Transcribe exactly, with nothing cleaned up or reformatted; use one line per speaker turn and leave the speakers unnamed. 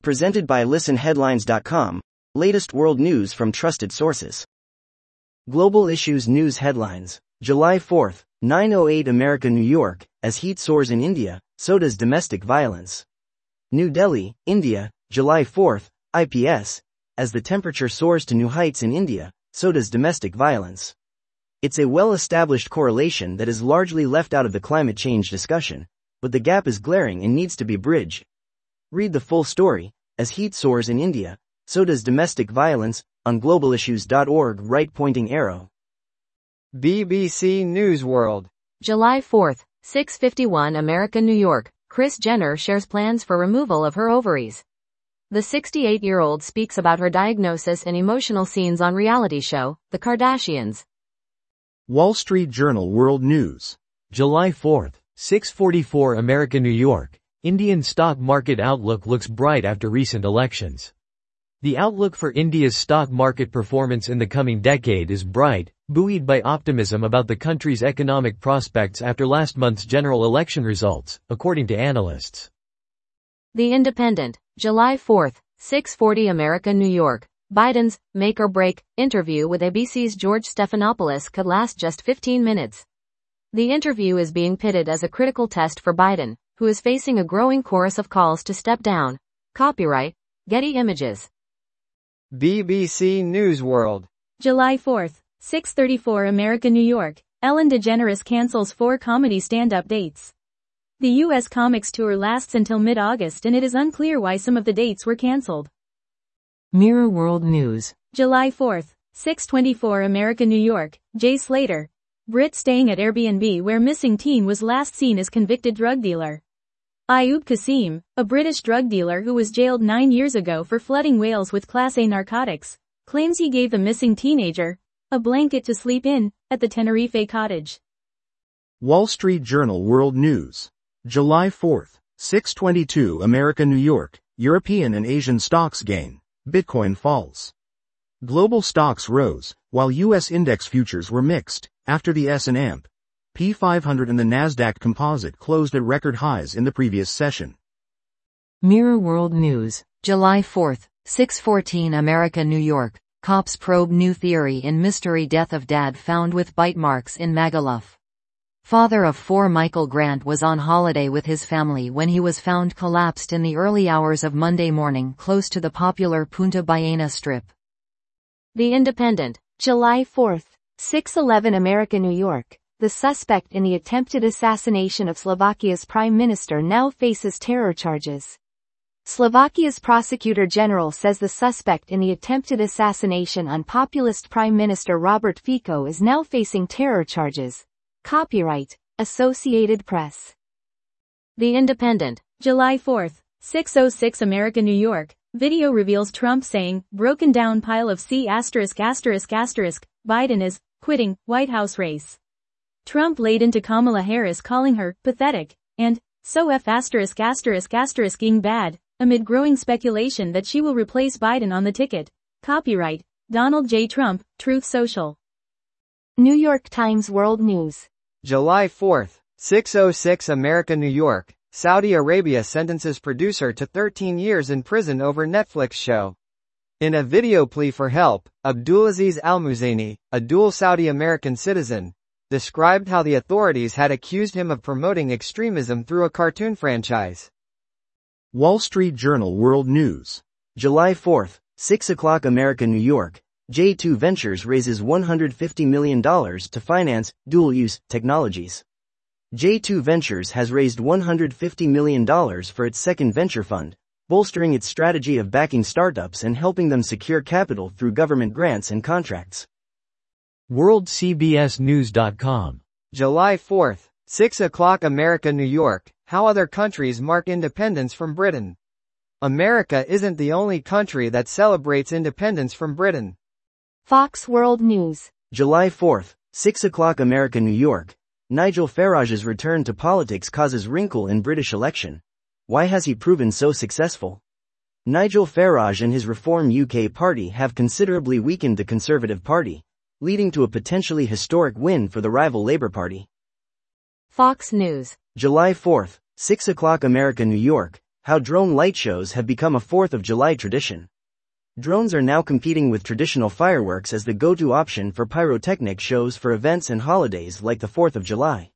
Presented by listen headlines dot com, latest world news from trusted sources. Global Issues News Headlines, July fourth, nine oh eight America New York, as heat soars in India, so does domestic violence. New Delhi, India, July fourth, I P S, as the temperature soars to new heights in India, so does domestic violence. It's a well-established correlation that is largely left out of the climate change discussion, but the gap is glaring and needs to be bridged. Read the full story, as heat soars in India, so does domestic violence, on global issues dot org right pointing arrow.
B B C News World.
July fourth, six fifty-one America New York, Kris Jenner shares plans for removal of her ovaries. The sixty-eight-year-old speaks about her diagnosis in emotional scenes on reality show, The Kardashians.
Wall Street Journal World News.
July fourth, six forty-four America New York. Indian stock market outlook looks bright after recent elections. The outlook for India's stock market performance in the coming decade is bright, buoyed by optimism about the country's economic prospects after last month's general election results, according to analysts.
The Independent, July fourth, six forty America New York. Biden's make or break interview with A B C's George Stephanopoulos could last just fifteen minutes. The interview is being pitted as a critical test for Biden, who is facing a growing chorus of calls to step down. Copyright, Getty Images.
B B C News World.
July fourth, six thirty-four America New York. Ellen DeGeneres cancels four comedy stand-up dates. The U S Comics tour lasts until mid-August and it is unclear why some of the dates were canceled.
Mirror World News.
July fourth, six twenty-four America New York. Jay Slater. Brit staying at Airbnb where missing teen was last seen as convicted drug dealer. Ayub Kasim, a British drug dealer who was jailed nine years ago for flooding Wales with Class A narcotics, claims he gave the missing teenager a blanket to sleep in at the Tenerife cottage.
Wall Street Journal World News. July fourth, six twenty-two America New York. European and Asian stocks gain. Bitcoin falls. Global stocks rose, while U S index futures were mixed, after the S and P five hundred and the Nasdaq Composite closed at record highs in the previous session.
Mirror World News. July fourth, six fourteen America New York. Cops probe new theory in mystery death of dad found with bite marks in Magaluf. Father of four Michael Grant was on holiday with his family when he was found collapsed in the early hours of Monday morning close to the popular Punta Ballena Strip. The Independent.
July fourth, six eleven America New York. The suspect in the attempted assassination of Slovakia's prime minister now faces terror charges. Slovakia's prosecutor general says the suspect in the attempted assassination on populist Prime Minister Robert Fico is now facing terror charges. Copyright, Associated Press.
The Independent.
July fourth, six oh six America New York. Video reveals Trump saying, broken down pile of C asterisk asterisk asterisk, Biden is quitting White House race. Trump laid into Kamala Harris calling her pathetic and so F asterisk asterisk asterisking bad, amid growing speculation that she will replace Biden on the ticket. Copyright, Donald J. Trump, Truth Social.
New York Times World News.
July fourth, six oh six America New York. Saudi Arabia sentences producer to thirteen years in prison over Netflix show. In a video plea for help, Abdulaziz Al-Muzaini, a dual Saudi-American citizen, described how the authorities had accused him of promoting extremism through a cartoon franchise.
Wall Street Journal World News.
July fourth, six o'clock America New York. J two Ventures raises one hundred fifty million dollars to finance dual-use technologies. J two Ventures has raised one hundred fifty million dollars for its second venture fund, bolstering its strategy of backing startups and helping them secure capital through government grants and contracts.
World C B S News dot com.
July fourth, six o'clock America New York. How other countries mark independence from Britain. America isn't the only country that celebrates independence from Britain.
Fox World News.
July fourth, six o'clock America New York. Nigel Farage's return to politics causes wrinkle in British election. Why has he proven so successful? Nigel Farage and his Reform U K party have considerably weakened the Conservative Party, leading to a potentially historic win for the rival Labour Party.
Fox News.
July fourth, six o'clock America New York. how drone light shows have become a fourth of July tradition. Drones are now competing with traditional fireworks as the go-to option for pyrotechnic shows for events and holidays like the fourth of July.